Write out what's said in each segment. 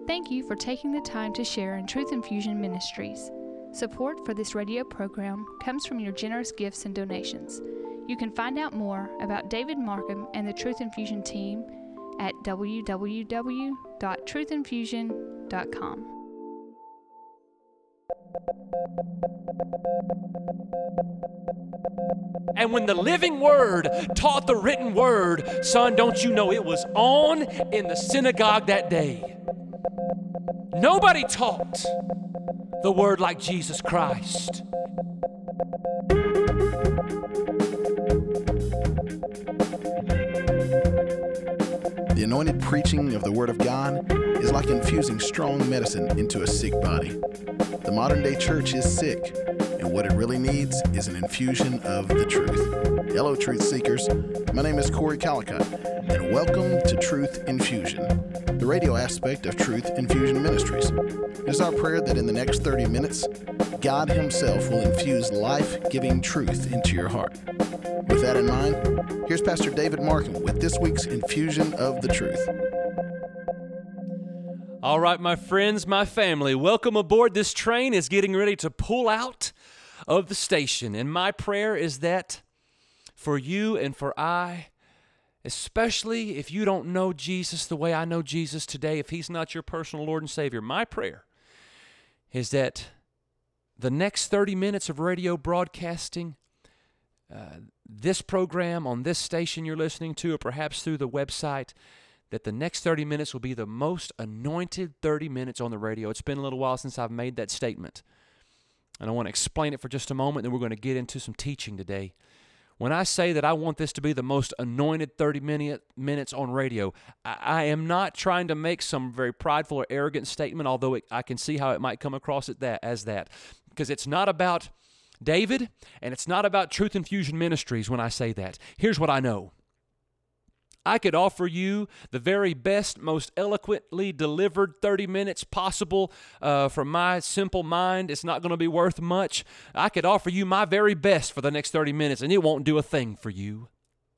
Thank you for taking the time to share in Truth Infusion Ministries. Support for this radio program comes from your generous gifts and donations. You can find out more about David Markham and the Truth Infusion team at www.truthinfusion.com. And when the living word taught the written word, son, don't you know it was on in the synagogue that day? Nobody taught the word like Jesus Christ. The anointed preaching of the Word of God is like infusing strong medicine into a sick body. The modern-day church is sick, and what it really needs is an infusion of the truth. Hello, Truth Seekers. My name is Corey Calicott, and welcome to Truth Infusion, the radio aspect of Truth Infusion Ministries. It is our prayer that in the next 30 minutes, God Himself will infuse life-giving truth into your heart. With that in mind, here's Pastor David Markham with this week's Infusion of the Truth. All right, my friends, my family, welcome aboard. This train is getting ready to pull out of the station, and my prayer is that for you and for I, especially if you don't know Jesus the way I know Jesus today, if He's not your personal Lord and Savior, my prayer is that the next 30 minutes of radio broadcasting, this program on this station you're listening to, or perhaps through the website, that the next 30 minutes will be the most anointed 30 minutes on the radio. It's been a little while since I've made that statement, and I want to explain it for just a moment, then we're going to get into some teaching today. When I say that I want this to be the most anointed 30 minutes on radio, I am not trying to make some very prideful or arrogant statement, although I can see how it might come across as that, because it's not about David, and it's not about Truth Infusion Ministries when I say that. Here's what I know. I could offer you the very best, most eloquently delivered 30 minutes possible from my simple mind. It's not going to be worth much. I could offer you my very best for the next 30 minutes, and it won't do a thing for you.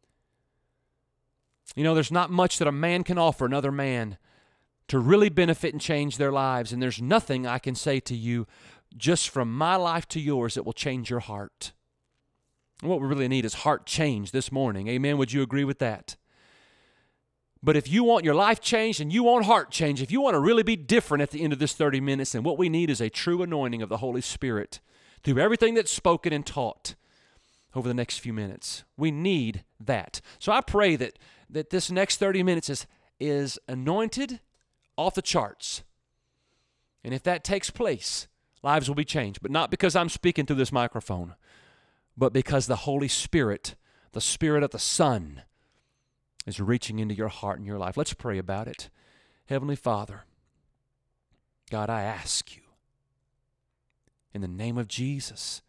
You know, there's not much that a man can offer another man to really benefit and change their lives, and there's nothing I can say to you just from my life to yours that will change your heart. What we really need is heart change this morning. Amen? Would you agree with that? But if you want your life changed and you want heart change, if you want to really be different at the end of this 30 minutes, then what we need is a true anointing of the Holy Spirit through everything that's spoken and taught over the next few minutes. We need that. So I pray that this next 30 minutes is anointed off the charts. And if that takes place, lives will be changed. But not because I'm speaking through this microphone, but because the Holy Spirit, the Spirit of the Son, is reaching into your heart and your life. Let's pray about it. Heavenly Father, God, I ask you, in the name of Jesus,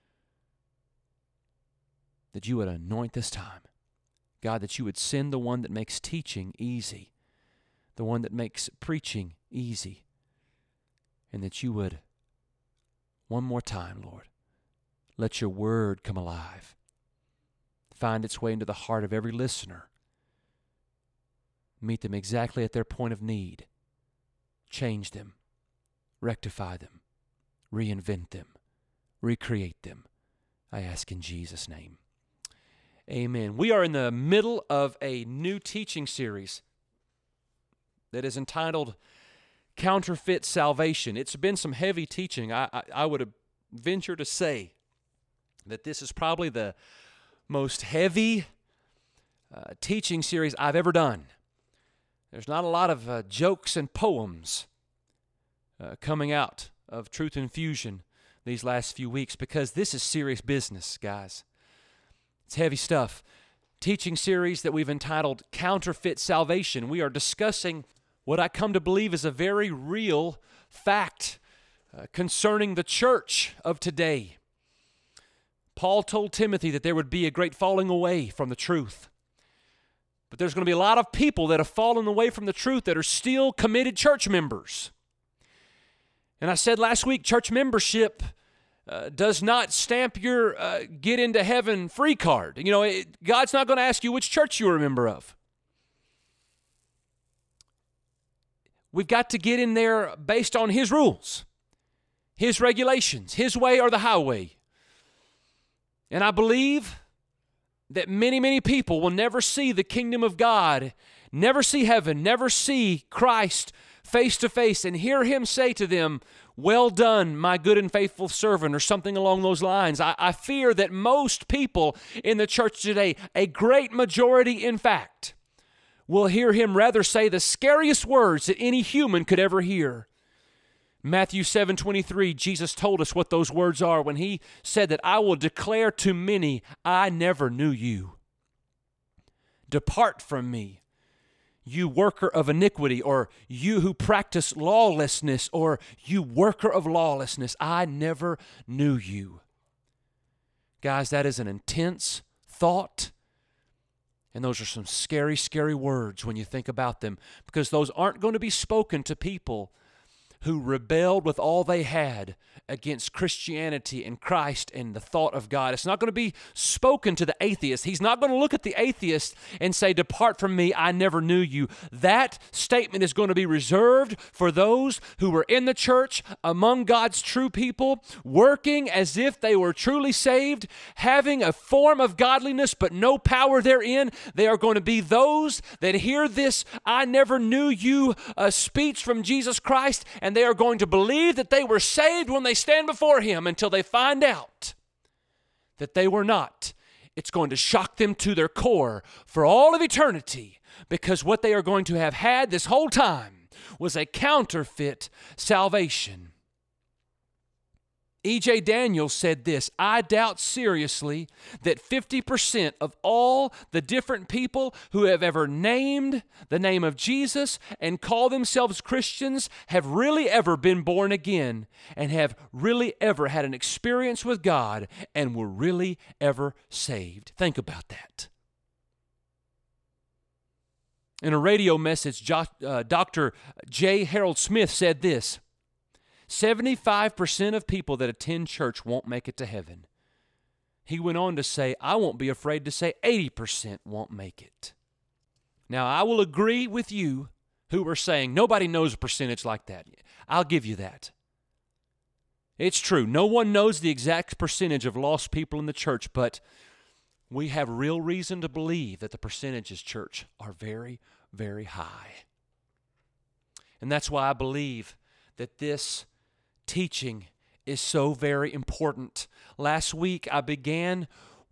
that you would anoint this time. God, that you would send the one that makes teaching easy, the one that makes preaching easy, and that you would, one more time, Lord, let your word come alive, find its way into the heart of every listener, meet them exactly at their point of need, change them, rectify them, reinvent them, recreate them. I ask in Jesus' name. Amen. We are in the middle of a new teaching series that is entitled Counterfeit Salvation. It's been some heavy teaching. I would venture to say that this is probably the most heavy teaching series I've ever done. There's not a lot of jokes and poems coming out of Truth Infusion these last few weeks because this is serious business, guys. It's heavy stuff. Teaching series that we've entitled Counterfeit Salvation. We are discussing what I come to believe is a very real fact concerning the church of today. Paul told Timothy that there would be a great falling away from the truth. But there's going to be a lot of people that have fallen away from the truth that are still committed church members. And I said last week, church membership does not stamp your get into heaven free card. You know, God's not going to ask you which church you're a member of. We've got to get in there based on His rules, His regulations, His way or the highway. And I believe that many, many people will never see the kingdom of God, never see heaven, never see Christ face to face and hear Him say to them, "Well done, my good and faithful servant," or something along those lines. I fear that most people in the church today, a great majority in fact, will hear Him rather say the scariest words that any human could ever hear. Matthew 7:23, Jesus told us what those words are when He said that, "I will declare to many, I never knew you. Depart from me, you worker of iniquity," or "you who practice lawlessness," or "you worker of lawlessness, I never knew you." Guys, that is an intense thought. And those are some scary, scary words when you think about them, because those aren't going to be spoken to people who rebelled with all they had against Christianity and Christ and the thought of God. It's not going to be spoken to the atheist. He's not going to look at the atheist and say, "Depart from me, I never knew you." That statement is going to be reserved for those who were in the church among God's true people, working as if they were truly saved, having a form of godliness but no power therein. They are going to be those that hear this "I never knew you" speech from Jesus Christ, and they are going to believe that they were saved when they stand before Him until they find out that they were not. It's going to shock them to their core for all of eternity, because what they are going to have had this whole time was a counterfeit salvation. E.J. Daniels said this, "I doubt seriously that 50% of all the different people who have ever named the name of Jesus and call themselves Christians have really ever been born again and have really ever had an experience with God and were really ever saved." Think about that. In a radio message, Dr. J. Harold Smith said this, 75% of people that attend church won't make it to heaven. He went on to say, "I won't be afraid to say 80% won't make it." Now, I will agree with you who are saying nobody knows a percentage like that. I'll give you that. It's true. No one knows the exact percentage of lost people in the church, but we have real reason to believe that the percentages, church, are very, very high. And that's why I believe that this teaching is so very important. Last week, I began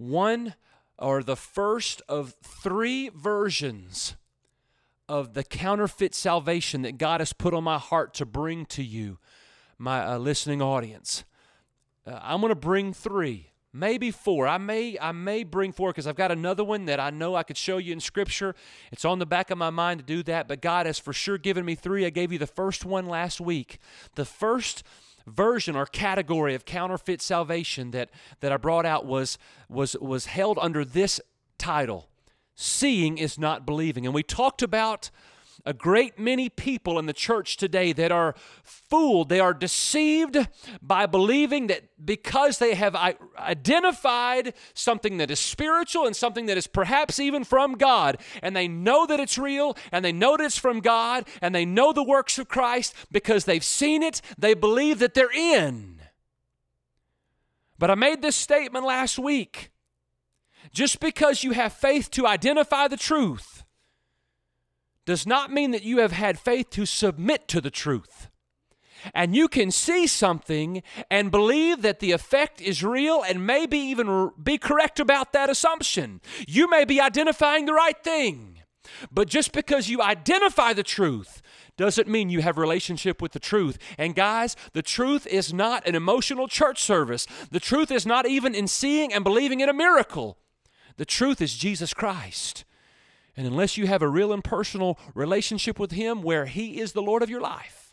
the first of 3 versions of the counterfeit salvation that God has put on my heart to bring to you, my listening audience. I'm going to bring 3, maybe 4. I may bring 4 because I've got another one that I know I could show you in Scripture. It's on the back of my mind to do that, but God has for sure given me 3. I gave you the first one last week. The first version or category of counterfeit salvation that I brought out was held under this title: Seeing is not believing. And we talked about a great many people in the church today that are fooled. They are deceived by believing that because they have identified something that is spiritual and something that is perhaps even from God, and they know that it's real, and they know that it's from God, and they know the works of Christ because they've seen it, they believe that they're in. But I made this statement last week. Just because you have faith to identify the truth does not mean that you have had faith to submit to the truth. And you can see something and believe that the effect is real and maybe even be correct about that assumption. You may be identifying the right thing, but just because you identify the truth doesn't mean you have a relationship with the truth. And guys, the truth is not an emotional church service. The truth is not even in seeing and believing in a miracle. The truth is Jesus Christ. And unless you have a real and personal relationship with Him where He is the Lord of your life,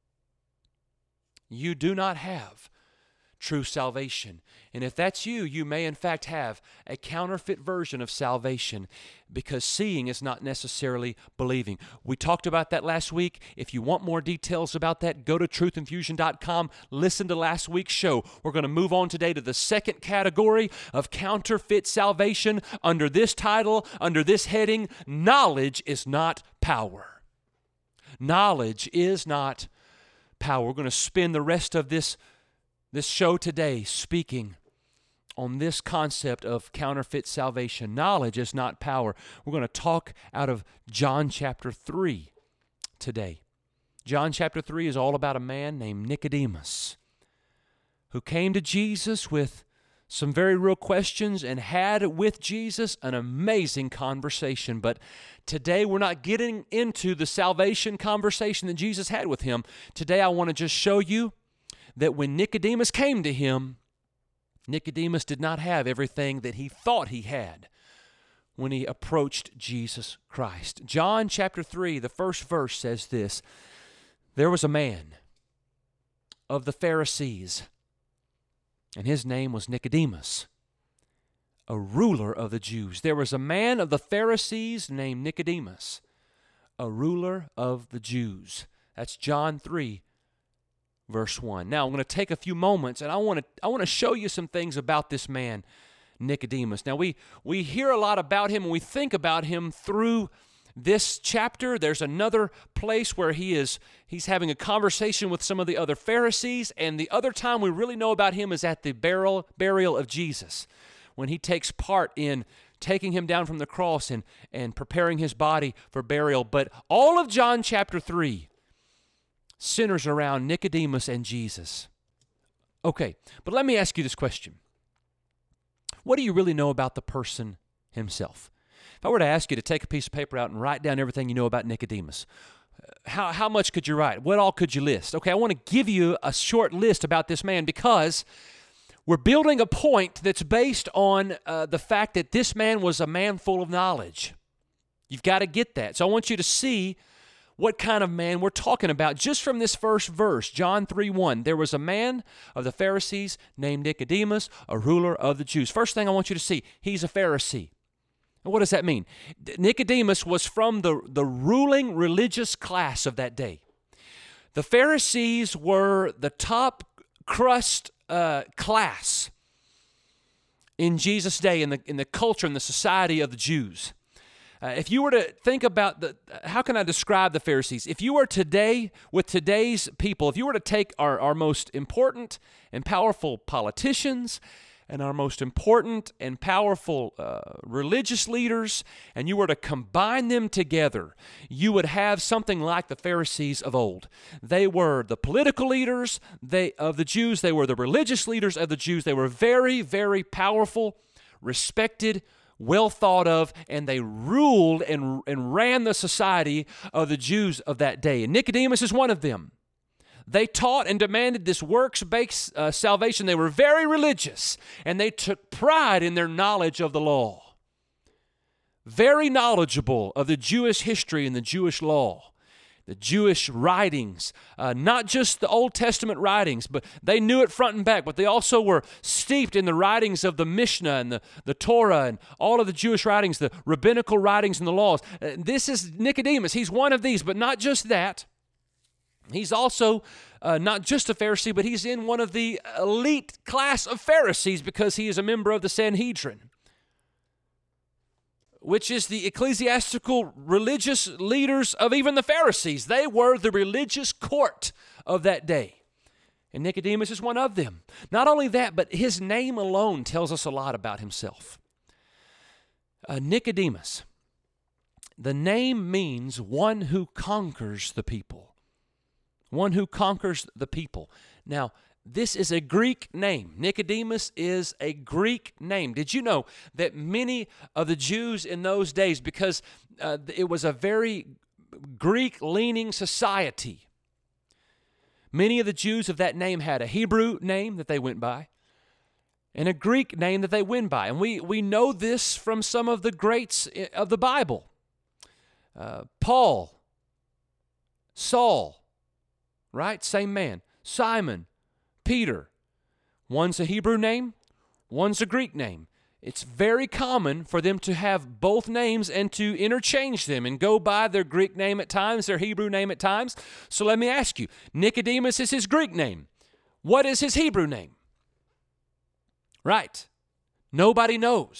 you do not have true salvation. And if that's you, you may in fact have a counterfeit version of salvation, because seeing is not necessarily believing. We talked about that last week. If you want more details about that, go to truthinfusion.com. Listen to last week's show. We're going to move on today to the second category of counterfeit salvation under this title, under this heading: Knowledge is not power. Knowledge is not power. We're going to spend the rest of this show today speaking on this concept of counterfeit salvation. Knowledge is not power. We're going to talk out of John chapter 3 today. John chapter 3 is all about a man named Nicodemus who came to Jesus with some very real questions and had with Jesus an amazing conversation. But today we're not getting into the salvation conversation that Jesus had with him. Today I want to just show you that when Nicodemus came to him, Nicodemus did not have everything that he thought he had when he approached Jesus Christ. John chapter 3, the first verse says this: "There was a man of the Pharisees, and his name was Nicodemus, a ruler of the Jews." There was a man of the Pharisees named Nicodemus, a ruler of the Jews. That's John 3, verse 1. Now, I'm going to take a few moments, and I want to show you some things about this man, Nicodemus. Now, we hear a lot about him, and we think about him through this chapter. There's another place where he's having a conversation with some of the other Pharisees, and the other time we really know about him is at the burial of Jesus, when he takes part in taking him down from the cross and preparing his body for burial. But all of John chapter 3 centers around Nicodemus and Jesus. Okay, but let me ask you this question. What do you really know about the person himself? If I were to ask you to take a piece of paper out and write down everything you know about Nicodemus, how much could you write? What all could you list? Okay, I want to give you a short list about this man because we're building a point that's based on the fact that this man was a man full of knowledge. You've got to get that. So I want you to see what kind of man we're talking about just from this first verse, John 3:1. There was a man of the Pharisees named Nicodemus, a ruler of the Jews. First thing I want you to see, he's a Pharisee. What does that mean? Nicodemus was from the ruling religious class of that day. The Pharisees were the top crust class in Jesus' day, in the culture and the society of the Jews. If you were to think about how can I describe the Pharisees? If you were today, with today's people, if you were to take our most important and powerful politicians and our most important and powerful religious leaders, and you were to combine them together, you would have something like the Pharisees of old. They were the political leaders of the Jews. They were the religious leaders of the Jews. They were very, very powerful, respected, well thought of, and they ruled and ran the society of the Jews of that day. And Nicodemus is one of them. They taught and demanded this works-based salvation. They were very religious, and they took pride in their knowledge of the law. Very knowledgeable of the Jewish history and the Jewish law, the Jewish writings, not just the Old Testament writings, but they knew it front and back, but they also were steeped in the writings of the Mishnah and the Torah and all of the Jewish writings, the rabbinical writings and the laws. This is Nicodemus. He's one of these, but not just that. He's also not just a Pharisee, but he's in one of the elite class of Pharisees because he is a member of the Sanhedrin, which is the ecclesiastical religious leaders of even the Pharisees. They were the religious court of that day. And Nicodemus is one of them. Not only that, but his name alone tells us a lot about himself. Nicodemus, the name means one who conquers the people. One who conquers the people. Now, this is a Greek name. Nicodemus is a Greek name. Did you know that many of the Jews in those days, because it was a very Greek-leaning society, many of the Jews of that name had a Hebrew name that they went by and a Greek name that they went by. And we know this from some of the greats of the Bible. Paul, Saul, right? Same man. Simon, Peter. One's a Hebrew name, one's a Greek name. It's very common for them to have both names and to interchange them and go by their Greek name at times, their Hebrew name at times. So let me ask you, Nicodemus is his Greek name. What is his Hebrew name? Right. Nobody knows.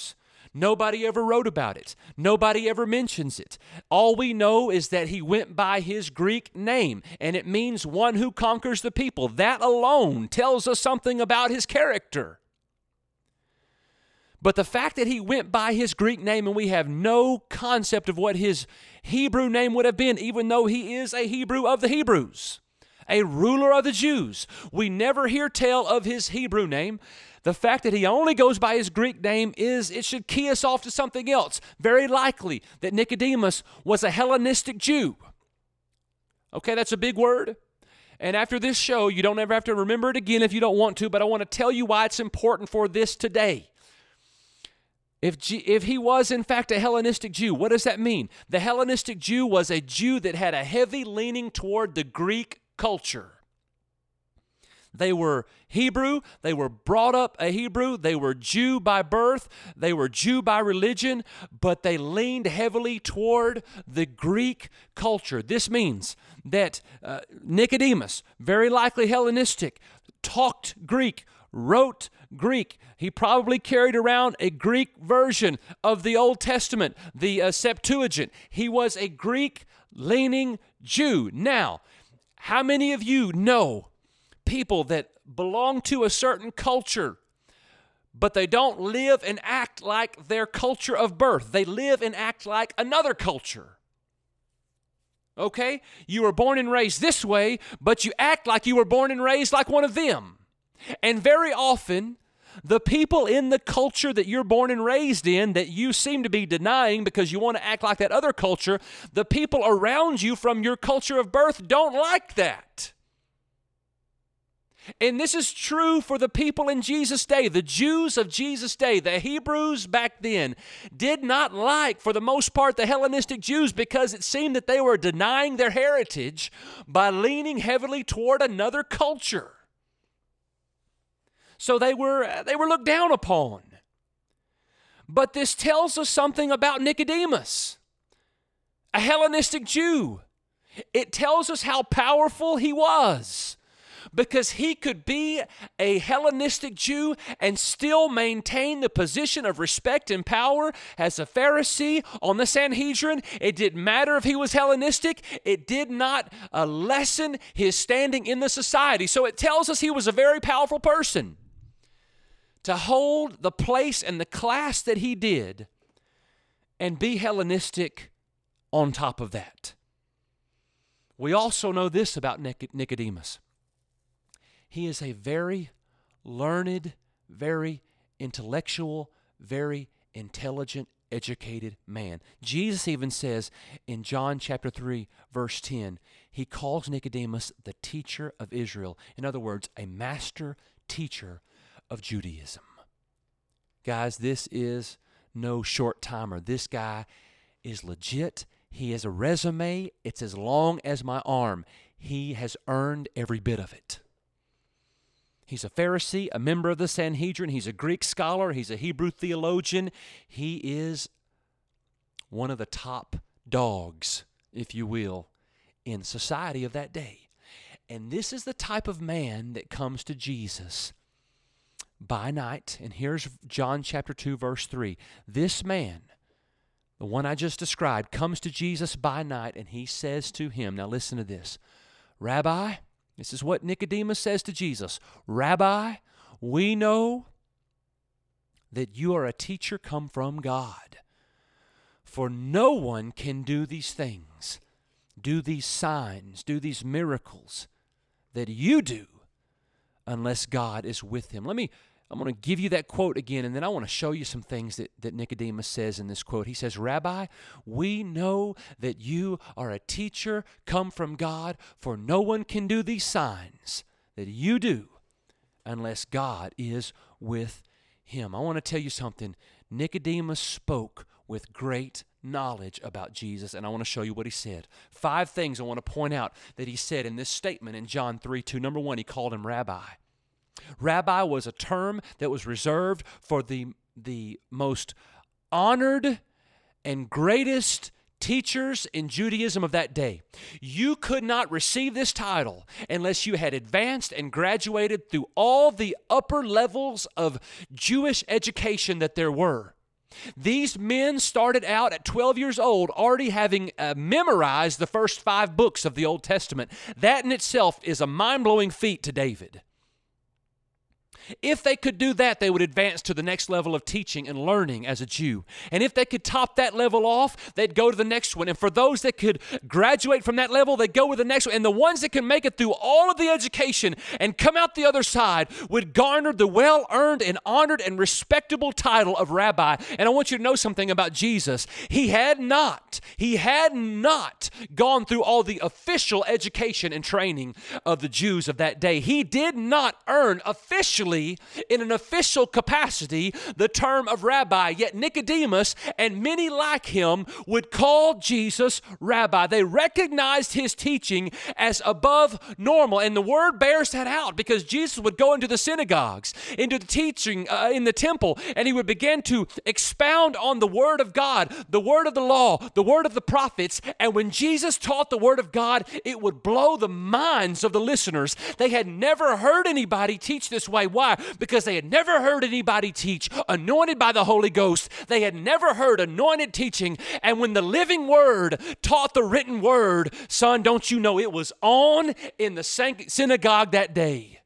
Nobody ever wrote about it. Nobody ever mentions it. All we know is that he went by his Greek name, and it means one who conquers the people. That alone tells us something about his character. But the fact that he went by his Greek name and we have no concept of what his Hebrew name would have been, even though he is a Hebrew of the Hebrews, a ruler of the Jews, we never hear tell of his Hebrew name. The fact that he only goes by his Greek name it should key us off to something else. Very likely that Nicodemus was a Hellenistic Jew. Okay, that's a big word. And after this show, you don't ever have to remember it again if you don't want to, but I want to tell you why it's important for this today. If he was, in fact, a Hellenistic Jew, what does that mean? The Hellenistic Jew was a Jew that had a heavy leaning toward the Greek culture. They were Hebrew. They were brought up a Hebrew. They were Jew by birth. They were Jew by religion, but they leaned heavily toward the Greek culture. This means that Nicodemus, very likely Hellenistic, talked Greek, wrote Greek. He probably carried around a Greek version of the Old Testament, the Septuagint. He was a Greek-leaning Jew. Now, how many of you know people that belong to a certain culture, but they don't live and act like their culture of birth? They live and act like another culture. Okay? You were born and raised this way, but you act like you were born and raised like one of them. And very often, the people in the culture that you're born and raised in that you seem to be denying because you want to act like that other culture, the people around you from your culture of birth don't like that. And this is true for the people in Jesus' day. The Jews of Jesus' day, the Hebrews back then, did not like, for the most part, the Hellenistic Jews because it seemed that they were denying their heritage by leaning heavily toward another culture. So they were looked down upon. But this tells us something about Nicodemus, a Hellenistic Jew. It tells us how powerful he was, because he could be a Hellenistic Jew and still maintain the position of respect and power as a Pharisee on the Sanhedrin. It didn't matter if he was Hellenistic. It did not lessen his standing in the society. So it tells us he was a very powerful person. To hold the place and the class that he did and be Hellenistic on top of that. We also know this about Nicodemus. He is a very learned, very intellectual, very intelligent, educated man. Jesus even says in John chapter 3, verse 10, he calls Nicodemus the teacher of Israel. In other words, a master teacher of Judaism. Guys, this is no short timer. This guy is legit. He has a resume. It's as long as my arm. He has earned every bit of it. He's a Pharisee, a member of the Sanhedrin. He's a Greek scholar. He's a Hebrew theologian. He is one of the top dogs, if you will, in society of that day. And this is the type of man that comes to Jesus by night. And here's John chapter 2, verse 3. This man, the one I just described, comes to Jesus by night, and he says to him, now listen to this, Rabbi, this is what Nicodemus says to Jesus, Rabbi, we know that you are a teacher come from God, for no one can do these things, do these signs, do these miracles that you do unless God is with him. I'm going to give you that quote again, and then I want to show you some things that Nicodemus says in this quote. He says, Rabbi, we know that you are a teacher come from God, for no one can do these signs that you do unless God is with him. I want to tell you something. Nicodemus spoke with great knowledge about Jesus, and I want to show you what he said. 5 things I want to point out that he said in this statement in John 3:2. Number 1, he called him Rabbi. Rabbi was a term that was reserved for the most honored and greatest teachers in Judaism of that day. You could not receive this title unless you had advanced and graduated through all the upper levels of Jewish education that there were. These men started out at 12 years old already having memorized the first 5 books of the Old Testament. That in itself is a mind-blowing feat to David. If they could do that, they would advance to the next level of teaching and learning as a Jew. And if they could top that level off, they'd go to the next one. And for those that could graduate from that level, they'd go with the next one. And the ones that can make it through all of the education and come out the other side would garner the well-earned and honored and respectable title of rabbi. And I want you to know something about Jesus. He had not gone through all the official education and training of the Jews of that day. He did not earn officially, in an official capacity, the term of rabbi. Yet Nicodemus and many like him would call Jesus rabbi. They recognized his teaching as above normal. And the word bears that out, because Jesus would go into the synagogues, into the teaching in the temple, and he would begin to expound on the word of God, the word of the law, the word of the prophets. And when Jesus taught the word of God, it would blow the minds of the listeners. They had never heard anybody teach this way. Why? Because they had never heard anybody teach anointed by the Holy Ghost. They had never heard anointed teaching. And when the living word taught the written word, son, don't you know it was on in the synagogue that day?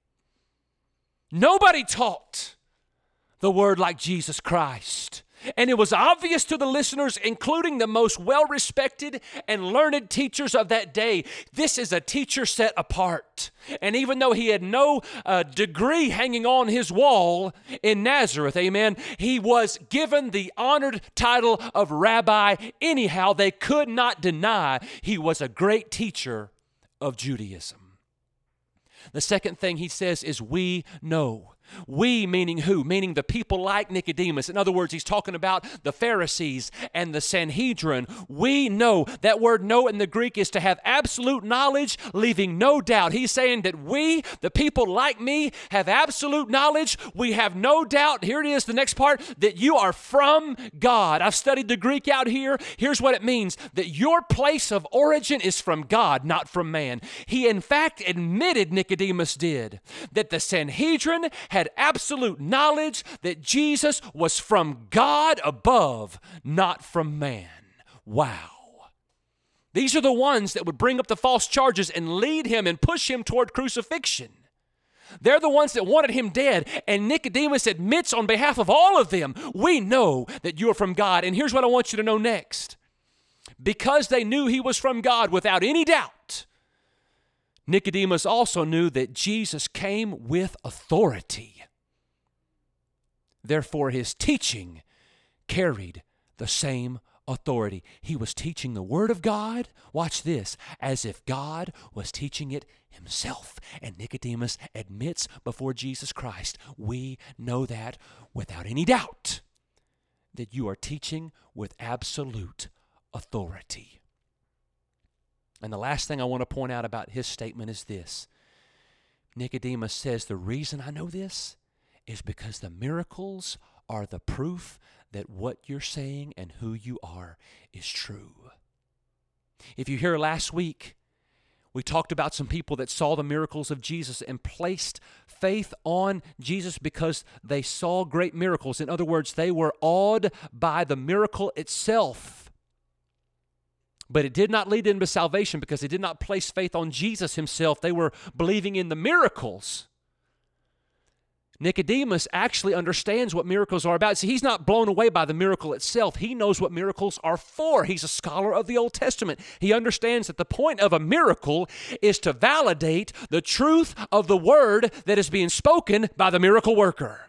Nobody taught the word like Jesus Christ. And it was obvious to the listeners, including the most well-respected and learned teachers of that day, this is a teacher set apart. And even though he had no degree hanging on his wall in Nazareth, amen, he was given the honored title of rabbi. Anyhow, they could not deny he was a great teacher of Judaism. The second thing he says is, we know. We, meaning who? Meaning the people like Nicodemus. In other words, he's talking about the Pharisees and the Sanhedrin. We know. That word know in the Greek is to have absolute knowledge, leaving no doubt. He's saying that we, the people like me, have absolute knowledge. We have no doubt. Here it is, the next part, that you are from God. I've studied the Greek out here. Here's what it means, that your place of origin is from God, not from man. He, in fact, admitted, Nicodemus did, that the Sanhedrin had absolute knowledge that Jesus was from God above, not from man. Wow. These are the ones that would bring up the false charges and lead him and push him toward crucifixion. They're the ones that wanted him dead. And Nicodemus admits on behalf of all of them, we know that you are from God. And here's what I want you to know next. Because they knew he was from God without any doubt, Nicodemus also knew that Jesus came with authority. Therefore, his teaching carried the same authority. He was teaching the Word of God, watch this, as if God was teaching it himself. And Nicodemus admits before Jesus Christ, we know that without any doubt, that you are teaching with absolute authority. And the last thing I want to point out about his statement is this. Nicodemus says, the reason I know this is because the miracles are the proof that what you're saying and who you are is true. If you hear last week, we talked about some people that saw the miracles of Jesus and placed faith on Jesus because they saw great miracles. In other words, they were awed by the miracle itself. But it did not lead them to salvation because they did not place faith on Jesus himself. They were believing in the miracles. Nicodemus actually understands what miracles are about. See, he's not blown away by the miracle itself. He knows what miracles are for. He's a scholar of the Old Testament. He understands that the point of a miracle is to validate the truth of the word that is being spoken by the miracle worker.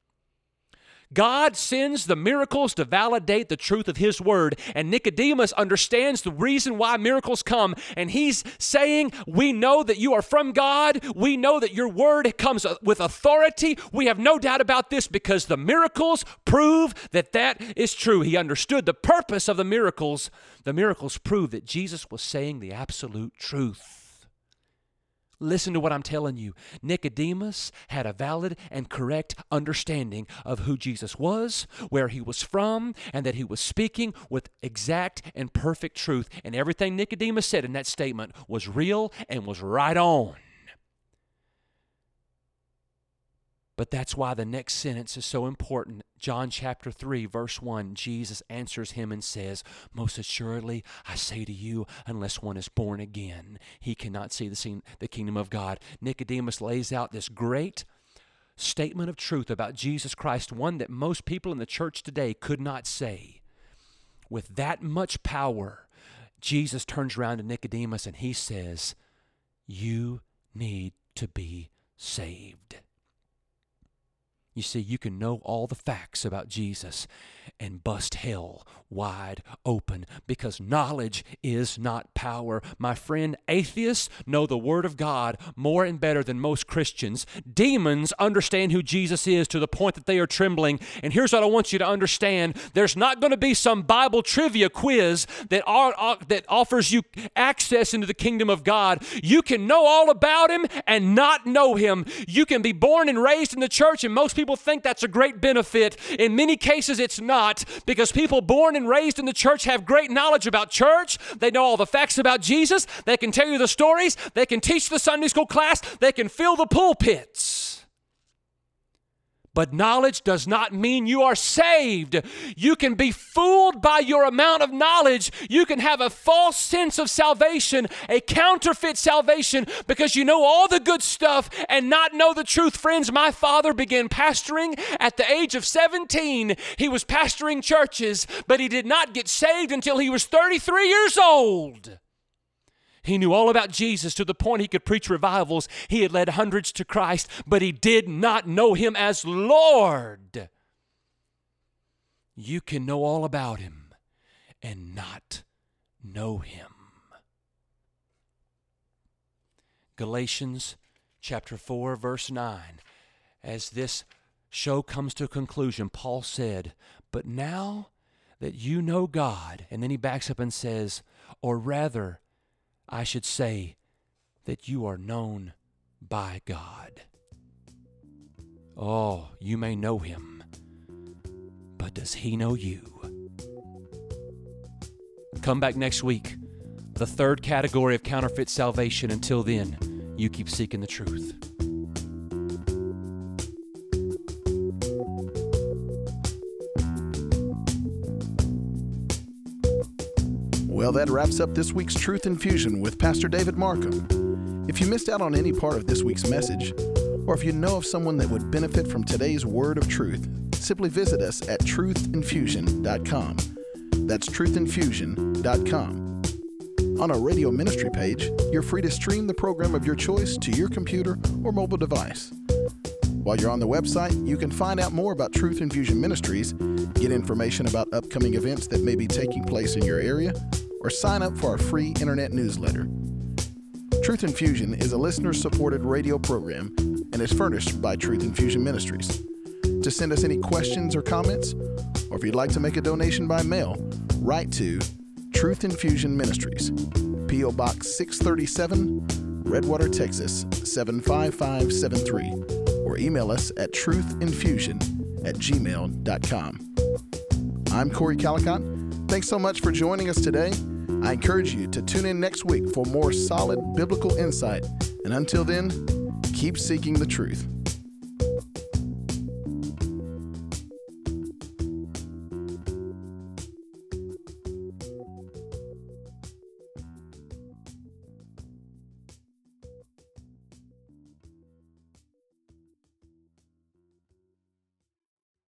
God sends the miracles to validate the truth of his word. And Nicodemus understands the reason why miracles come. And he's saying, we know that you are from God. We know that your word comes with authority. We have no doubt about this because the miracles prove that that is true. He understood the purpose of the miracles. The miracles prove that Jesus was saying the absolute truth. Listen to what I'm telling you. Nicodemus had a valid and correct understanding of who Jesus was, where he was from, and that he was speaking with exact and perfect truth. And everything Nicodemus said in that statement was real and was right on. But that's why the next sentence is so important. John chapter 3, verse 1, Jesus answers him and says, "Most assuredly, I say to you, unless one is born again, he cannot see the kingdom of God." Nicodemus lays out this great statement of truth about Jesus Christ, one that most people in the church today could not say. With that much power, Jesus turns around to Nicodemus and he says, "You need to be saved." You see, you can know all the facts about Jesus and bust hell wide open because knowledge is not power. My friend, atheists know the Word of God more and better than most Christians. Demons understand who Jesus is to the point that they are trembling. And here's what I want you to understand. There's not going to be some Bible trivia quiz that offers you access into the kingdom of God. You can know all about Him and not know Him. You can be born and raised in the church, and most people think that's a great benefit. In many cases, it's not, because people born and raised in the church have great knowledge about church. They know all the facts about Jesus. They can tell you the stories. They can teach the Sunday school class. They can fill the pulpits. But knowledge does not mean you are saved. You can be fooled by your amount of knowledge. You can have a false sense of salvation, a counterfeit salvation, because you know all the good stuff and not know the truth. Friends, my father began pastoring at the age of 17. He was pastoring churches, but he did not get saved until he was 33 years old. He knew all about Jesus to the point he could preach revivals. He had led hundreds to Christ, but he did not know Him as Lord. You can know all about Him and not know Him. Galatians chapter 4, verse 9. As this show comes to a conclusion, Paul said, "But now that you know God," and then he backs up and says, "or rather, I should say that you are known by God." Oh, you may know Him, but does He know you? Come back next week. The third category of counterfeit salvation. Until then, you keep seeking the truth. Well, that wraps up this week's Truth Infusion with Pastor David Markham. If you missed out on any part of this week's message, or if you know of someone that would benefit from today's word of truth, simply visit us at truthinfusion.com. That's truthinfusion.com. On our radio ministry page, you're free to stream the program of your choice to your computer or mobile device. While you're on the website, you can find out more about Truth Infusion Ministries, get information about upcoming events that may be taking place in your area, or sign up for our free internet newsletter. Truth Infusion is a listener-supported radio program and is furnished by Truth Infusion Ministries. To send us any questions or comments, or if you'd like to make a donation by mail, write to Truth Infusion Ministries, P.O. Box 637, Redwater, Texas 75573, or email us at truthinfusion@gmail.com. I'm Corey Calicott. Thanks so much for joining us today. I encourage you to tune in next week for more solid biblical insight. And until then, keep seeking the truth.